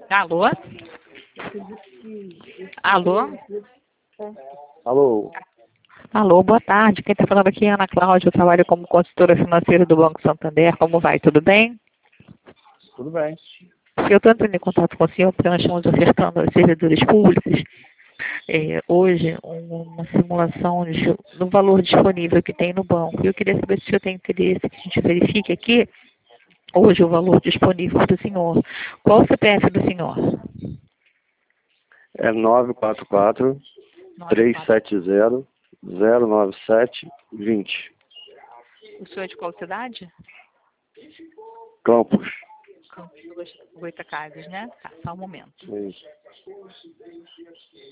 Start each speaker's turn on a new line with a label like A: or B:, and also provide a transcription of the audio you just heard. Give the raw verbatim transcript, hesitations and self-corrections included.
A: Alô? Alô?
B: Alô,
A: Alô, boa tarde. Quem está falando aqui é Ana Cláudia. Eu trabalho como consultora financeira do Banco Santander. Como vai? Tudo bem?
B: tudo bem?
A: Eu estou entrando em contato com o senhor porque nós estamos ofertando aos servidores públicos eh, hoje um- uma simulação de- do valor disponível que tem no banco. Eu queria saber se o senhor tem interesse que a gente verifique aqui hoje o valor disponível para o senhor. Qual o C P F do senhor?
B: É nove quatro quatro, três sete zero, zero nove sete, vinte.
A: O senhor é de qual cidade?
B: Campos.
A: Campos dos Goitacazes, né? Tá, só um momento.
B: Isso.